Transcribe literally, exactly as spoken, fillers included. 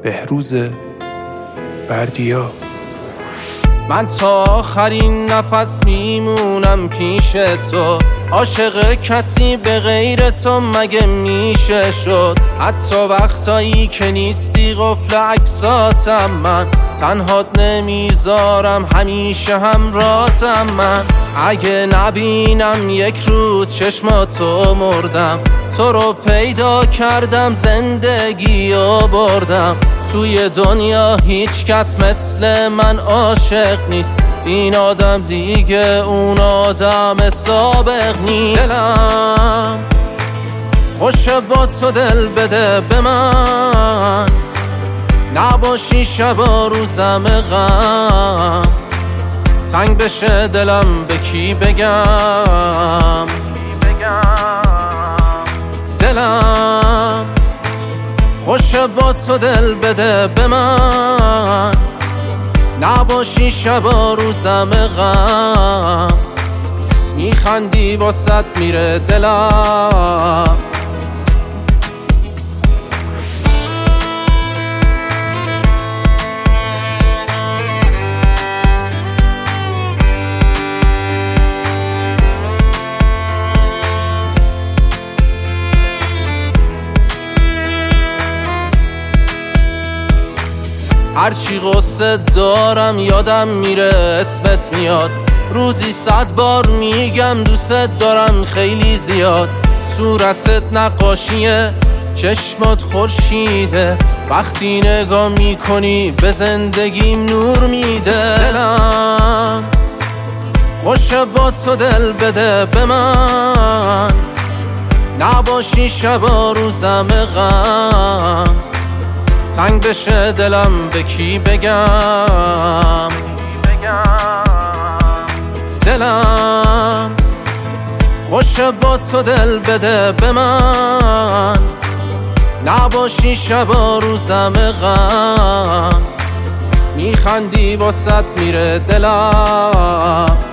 بهروز بردیا. من تا آخرین نفس میمونم پیش تو، عاشق کسی به غیر تو مگه میشه شد؟ حتی وقتایی که نیستی قفل عکساتم من، تنهات نمیذارم همیشه همراهتم من. اگه نبینم یک روز چشماتو مردم، تو رو پیدا کردم زندگیو بردم. توی دنیا هیچ کس مثل من عاشق نیست، این آدم دیگه اون آدم سابق نیست. دلم خوشه با تو دل بده به من، نباشی شبا روزم غم. تنگ بشه دلم به کی بگم؟ دلم خوشه با تو دل بده به من، نباشی شبا روزم غم. میخندی واسط میره دلم. هرچی غصه دارم یادم میره اسمت میاد، روزی صد بار میگم دوست دارم خیلی زیاد. صورتت نقاشیه، چشمات خورشیده، وقتی نگاه میکنی به زندگیم نور میده. دلم خوشه با تو دل بده به من، نباشی شبا روزم غم. تنگ بشه دلم به کی بگم؟ دلم خوشه با تو دل بده به من، نباشی شبا روزم غم. میخندی واسط میره دلم.